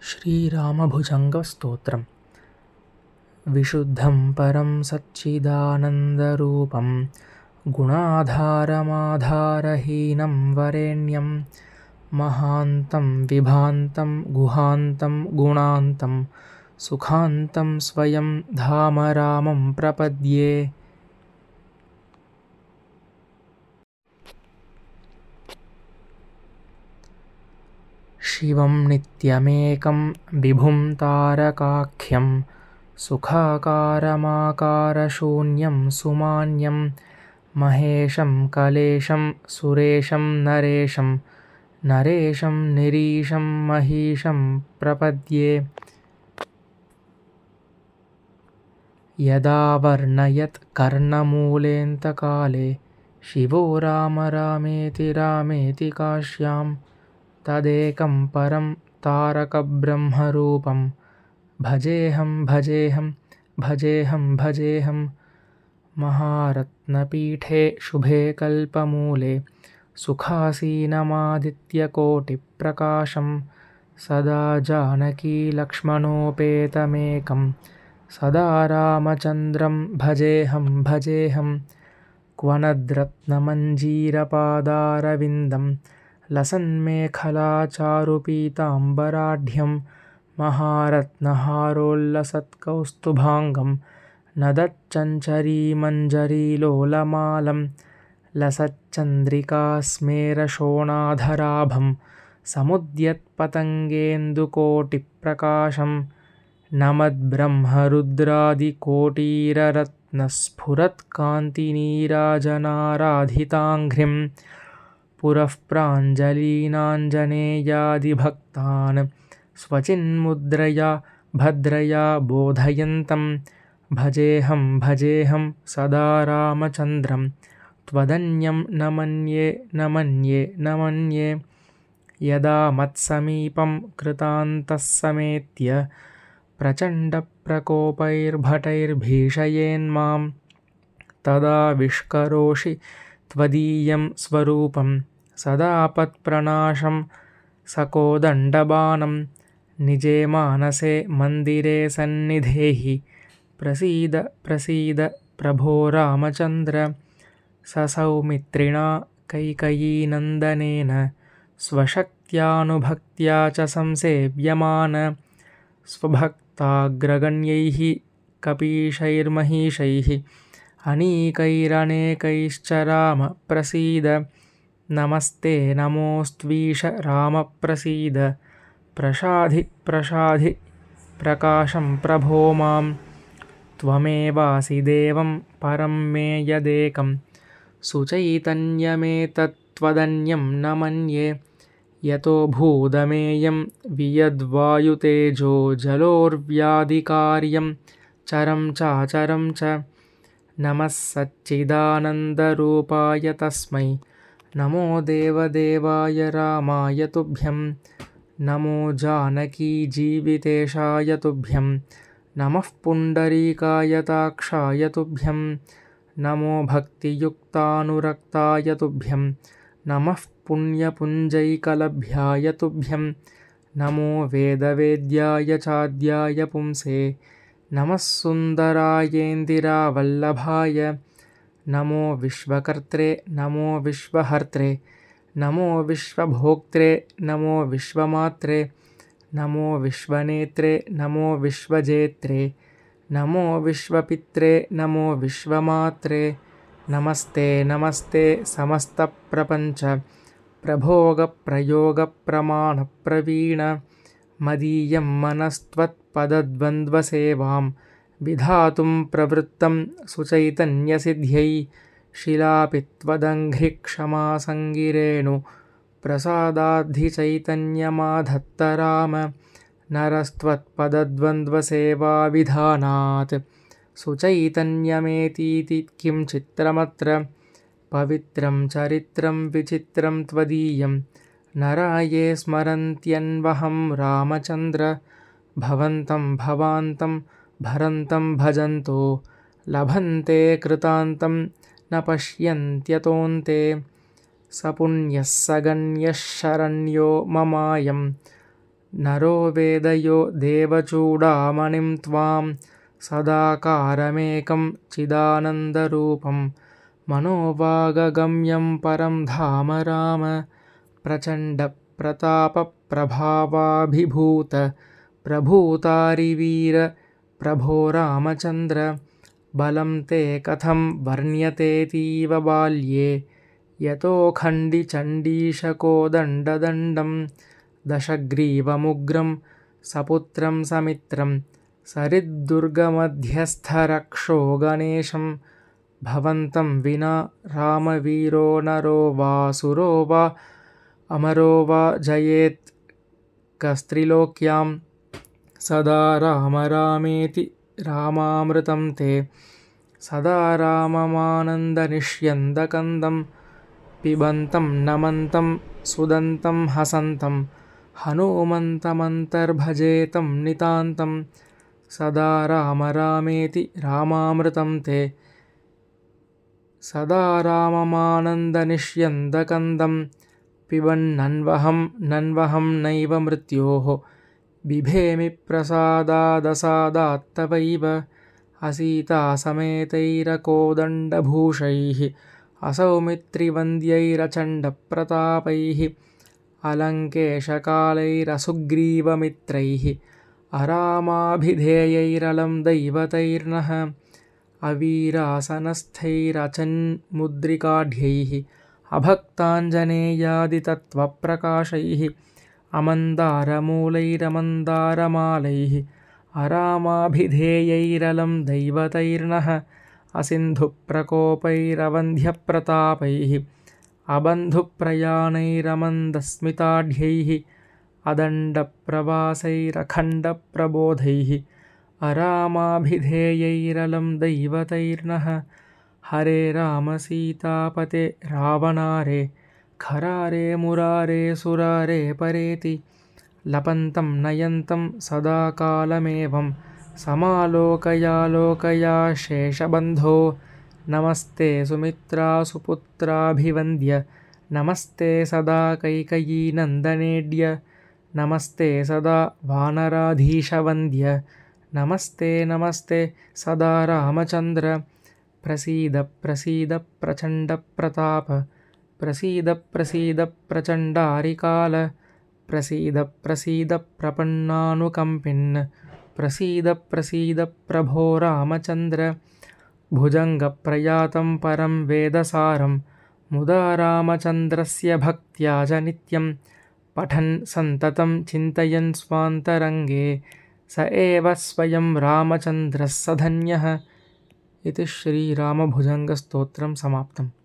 श्रीरामभुजङ्गस्तोत्रम्। विशुद्धं परं सच्चिदानन्दरूपं गुणाधारमाधारहीनं वरेण्यं महान्तं विभान्तं गुहान्तं गुणान्तं सुखान्तं स्वयं धाम रामं प्रपद्ये। शिवं नित्यमेकं विभुं तारकाख्यं सुखाकारमाकारशून्यं सुमान्यं महेशं कलेशं सुरेशं नरेशं निरीशं महिषं प्रपद्ये। यदा वर्णयत् कर्णमूलेऽन्तकाले शिवो राम रामेति रामेति काश्यां तदेकं परं तारकब्रह्मरूपं भजेऽहं भजेऽहं भजेऽहं भजेऽहं। महारत्नपीठे शुभे कल्पमूले सुखासीनमादित्यकोटिप्रकाशं सदा जानकीलक्ष्मणोपेतमेकं सदा रामचन्द्रं भजेऽहं भजेऽहं। क्वनद्रत्नमञ्जीरपादारविन्दं लसन्मेखलाचारुपीताम्बराढ्यं महारत्नहारोल्लसत्कौस्तुभाङ्गं नदच्चञ्चरीमञ्जरीलोलमालं लसच्चन्द्रिकास्मेरशोणाधराभं समुद्यत्पतङ्गेन्दुकोटिप्रकाशं नमद्ब्रह्मरुद्रादिकोटीररत्नस्फुरत्कान्तिनीराजनाराधिताङ्घ्रिं पुरः प्राञ्जलीनाञ्जनेयादिभक्तान् स्वचिन्मुद्रया भद्रया बोधयन्तं भजेऽहं भजेऽहं सदा रामचन्द्रं त्वदन्यं न मन्ये न मन्ये न मन्ये। यदा मत्समीपं कृतान्तः समेत्य प्रचण्डप्रकोपैर्भटैर्भीषयेन्मां तदा विष्करोषि त्वदीयं स्वरूपं सदापत्प्रणाशं सकोदण्डबाणं निजे मानसे मन्दिरे सन्निधेहि प्रसीद प्रसीद प्रभो रामचन्द्र। ससौमित्रिणा कैकयीनन्दनेन स्वशक्त्यानुभक्त्या च संसेव्यमान स्वभक्ताग्रगण्यैः कपीशैर्महिषैः अनीकैरनेकैश्च राम प्रसीद। नमस्ते नमोऽस्त्वीश राम प्रसीद प्रसाधि प्रसाधि प्रकाशं प्रभो मां त्वमेवासि देवं परं मे यदेकं सुचैतन्यमेतत्त्वदन्यं न मन्ये। यतो भूतमेयं वियद्वायुतेजो जलोर्व्याधिकार्यं चरं चाचरं च नमः सच्चिदानन्दरूपाय तस्मै नमो देवदेवाय रामाय तुभ्यं नमो जानकीजीवितेशाय तुभ्यं नमः पुण्डरीकायताक्षाय तुभ्यं नमो भक्तियुक्तानुरक्ताय तुभ्यं नमः पुण्यपुञ्जैकलभ्याय तुभ्यं नमो वेदवेद्याय चाद्याय पुंसे नमः सुन्दरायेन्दिरावल्लभाय नमो विश्वकर्त्रे नमो विश्वहर्त्रे नमो विश्वभोक्त्रे नमो विश्वमात्रे नमो विश्वनेत्रे नमो विश्वजेत्रे नमो विश्वपित्रे नमो विश्वमात्रे। नमस्ते नमस्ते समस्तप्रपञ्च प्रभोगप्रयोगप्रमाणप्रवीण मदीयं मनस्त्वत्पदद्वन्द्वसेवां विधातुं प्रवृत्तं सुचैतन्यसिद्ध्यै शिलापि त्वदङ्घ्रिक्षमासङ्गिरेणु प्रसादाद्धिचैतन्यमाधत्त राम नरस्त्वत्पदद्वन्द्वसेवाविधानात् सुचैतन्यमेतीति किं चित्रमत्र पवित्रं चरित्रं विचित्रं त्वदीयं नराये स्मरन्त्यन्वहं रामचन्द्र भवन्तं भवान्तं भरन्तं भजन्तो लभन्ते कृतान्तं न पश्यन्त्यतोऽन्ते स पुण्यः स गण्यः शरण्यो ममायं नरो वेदयो देवचूडामणिं त्वां सदाकारमेकं चिदानन्दरूपं मनोवागगम्यं परं धाम राम प्रचण्डप्रतापप्रभावाभिभूत प्रभूतारिवीर प्रभो रामचन्द्र बलं ते कथं वर्ण्यतेऽतीव बाल्ये यतोऽखण्डिचण्डीशकोदण्डदण्डं दशग्रीवमुग्रं सपुत्रं समित्रं सरिद्दुर्गमध्यस्थरक्षो गणेशं भवन्तं विना रामवीरो नरो वा सुरो वा अमरो वा जयेत् कस्त्रिलोक्यां सदा राम रामेति रामामृतं ते सदा राममानन्दनिष्यन्दकन्दं पिबन्तं नमन्तं सुदन्तं हसन्तं हनुमन्तमन्तर्भजेतं नितान्तं सदा राम रामेति रामामृतं ते सदा राममानन्दनिष्यन्दकन्दं पिबन्नन्वहं नैव मृत्योः बिभेमि प्रसादादसादात्तवैव असीतासमेतैरकोदण्डभूषैः असौमित्रिवन्द्यैरचण्डप्रतापैः अलङ्केशकालैरसुग्रीवमित्रैः अरामाभिधेयैरलं दैवतैर्नः अवीरासनस्थैरचन्मुद्रिकाढ्यैः अभक्ताञ्जनेयादितत्त्वप्रकाशैः अमन्दारमूलैरमन्दारमालैः अरामाभिधेयैरलं दैवतैर्नः असिन्धुप्रकोपैरवन्ध्यप्रतापैः अबन्धुप्रयाणैरमन्दस्मिताढ्यैः अदण्डप्रवासैरखण्डप्रबोधैः अरामाभिधेयैरलं दैवतैर्नः हरे राम सीतापते रावणारे खरारे मुरारे सुरारे परेति लपन्तं नयन्तं सदा कालमेवं समालोकयालोकया शेषबन्धो नमस्ते सुमित्रासुपुत्राभिवन्द्य नमस्ते सदा कैकयीनन्दनेड्य नमस्ते सदा वानराधीशवन्द्य नमस्ते नमस्ते सदा रामचन्द्र प्रसीद प्रसीद प्रचण्डप्रताप प्रसीद प्रसीद प्रचण्डारिकाल प्रसीद प्रसीद प्रपन्नानुकम्पिन् प्रसीद प्रसीद प्रभो रामचन्द्र भुजङ्गप्रयातं परं वेदसारं मुदा रामचन्द्रस्य भक्त्या च नित्यं पठन् सन्ततं चिन्तयन् स्वान्तरङ्गे स एव स्वयं रामचन्द्रः स धन्यः इति श्रीरामभुजङ्गस्तोत्रं समाप्तम्।